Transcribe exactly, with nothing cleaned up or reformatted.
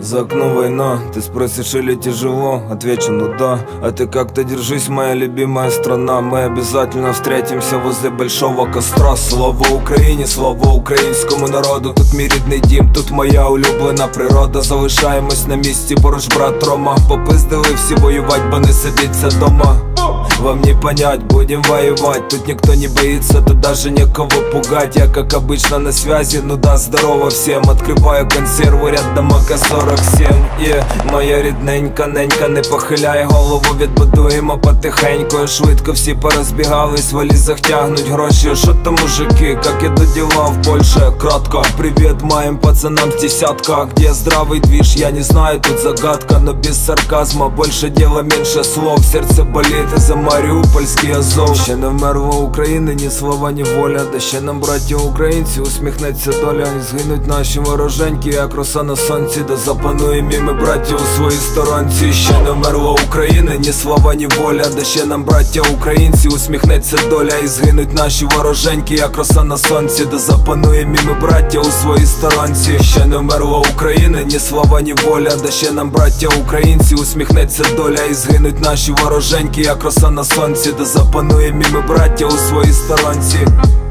За окном война, ты спросишь, или тяжело? Отвечу, ну да. А ты как-то держись, моя любимая страна. Мы обязательно встретимся возле большого костра. Слава Україні, слава українському народу. Тут мій рідний дім, тут моя улюблена природа. Залишаємось на місці, поруч брат Рома. Попиздили всі воювать, бо не сидіться дома. Вам не понять, будем воевать. Тут никто не боится, тут даже некого пугать. Я как обычно на связи, ну да, здорово всем. Открываю консерву рядом а ка сорок сім. yeah. Моя рідненька, ненька, не похиляй голову, відбудуємо потихеньку. Швидко всі порозбігались, в валізах тягнуть гроші. Шо то мужики, как идут дела в Польше? Кратко, привет моим пацанам с десятка. Где здравый движ, я не знаю, тут загадка. Но без сарказма, больше дела, меньше слов. Сердце болит за Маріупольський Азов. Ще не вмерла України, ні слова, ні воля. Да ще нам, браття українці, усміхнеться доля. І згинуть наші вороженьки, як роса на сонці. Да запануємо і ми, браття, у своїй сторонці. Ще не вмерла України, ні слова, ні воля. Да ще нам, браття українці, усміхнеться доля. І згинуть наші вороженьки, як роса на сонці. Да запануємо і ми, браття, у своїй сторонці. Ще не вмерла України, ні слова, ні воля. Да ще нам, браття українці, усміхнеться доля. І згинуть наші вороженьки, як роса на сонці. Да запануємо і ми, браття, у своїй сторонці.